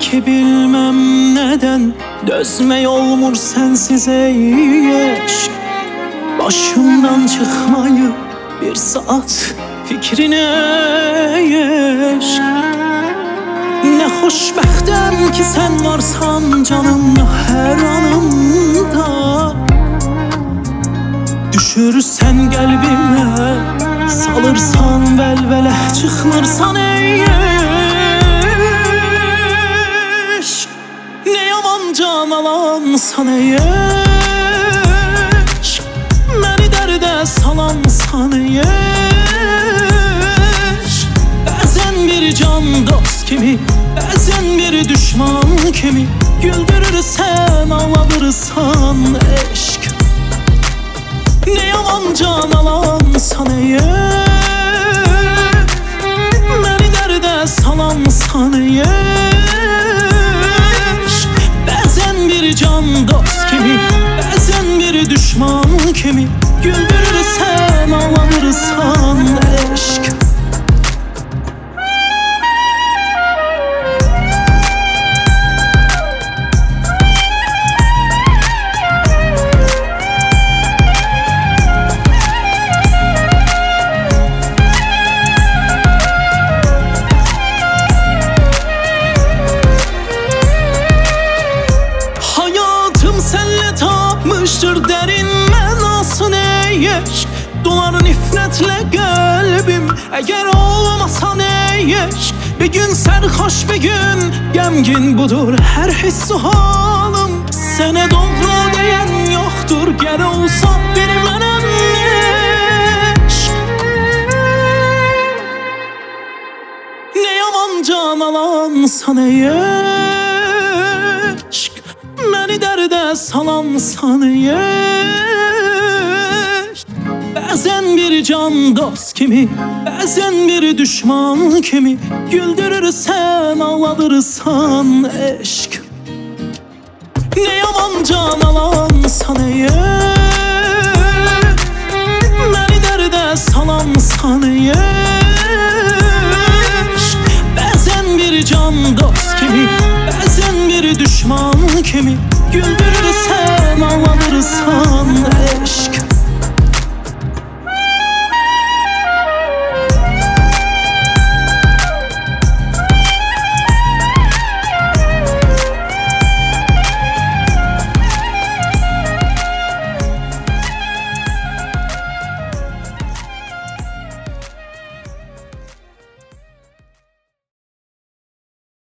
ki bilmem neden dözme olmur sensiz ey eşk. Başımdan çıkmayı bir saat fikrine eşk. Ne xoşbəxtəm ki sen varsan canımda her anımda. Düşürsən qəlbimə, salırsan vəlvələ, çıxmırsan ey eşk. Ne yaman can alansan ey eşk. Məni dərdə salansan ey eşk. Bəzən bir can dost kimi, bəzən bir düşman kimi güldürürsən, ağladırsan eşk. Ne yaman can alansan ey eşk. Məni dərdə salansan ey eşk. Bəzən bir can dost kimi, bəzən bir düşman kimi güldürürsən, ağladırsan eşk. Derin mənasın ey eşk. Dolar nifrətlə qəlbim əgər olmasan ey eşk. Bir gün sərxoş, bir gün qəmgin, budur hər hissu halım. Sənə doğru deyən yoxdur, gəl olsa bir mənəm eşk. Ne yaman can alansan ey eşk. Məni dərdə salansan ey eşk. Bəzən bir can dost kimi, bəzən bir düşman kimi güldürürsən, ağladırsan eşk. Ne yaman can alansan ey eşk. Məni dərdə salansan ey eşk. Bəzən bir can dost kimi, bəzən bir düşman kimi güldürürsən, ağladırsan